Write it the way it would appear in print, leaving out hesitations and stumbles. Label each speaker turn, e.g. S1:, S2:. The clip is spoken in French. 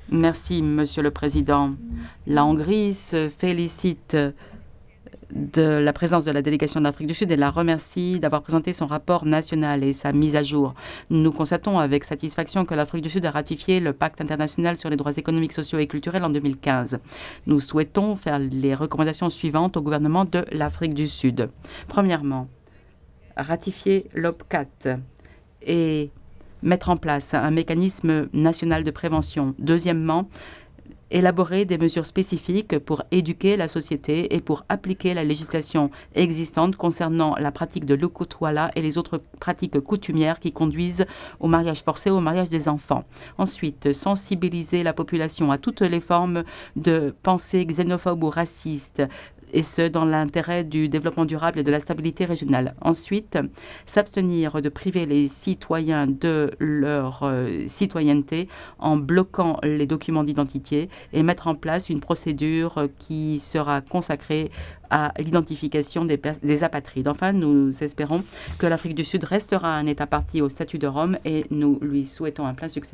S1: Merci, Monsieur le Président. La Hongrie se félicite de la présence de la délégation de l'Afrique du Sud et la remercie d'avoir présenté son rapport national et sa mise à jour. Nous constatons avec satisfaction que l'Afrique du Sud a ratifié le pacte international sur les droits économiques, sociaux et culturels en 2015. Nous souhaitons faire les recommandations suivantes au gouvernement de l'Afrique du Sud. Premièrement, ratifier l'OPCAT et mettre en place un mécanisme national de prévention. Deuxièmement, élaborer des mesures spécifiques pour éduquer la société et pour appliquer la législation existante concernant la pratique de l'ukutwala et les autres pratiques coutumières qui conduisent au mariage forcé ou au mariage des enfants. Ensuite, sensibiliser la population à toutes les formes de pensée xénophobe ou raciste, et ce, dans l'intérêt du développement durable et de la stabilité régionale. Ensuite, s'abstenir de priver les citoyens de leur citoyenneté en bloquant les documents d'identité et mettre en place une procédure qui sera consacrée à l'identification des apatrides. Enfin, nous espérons que l'Afrique du Sud restera un État partie au statut de Rome et nous lui souhaitons un plein succès.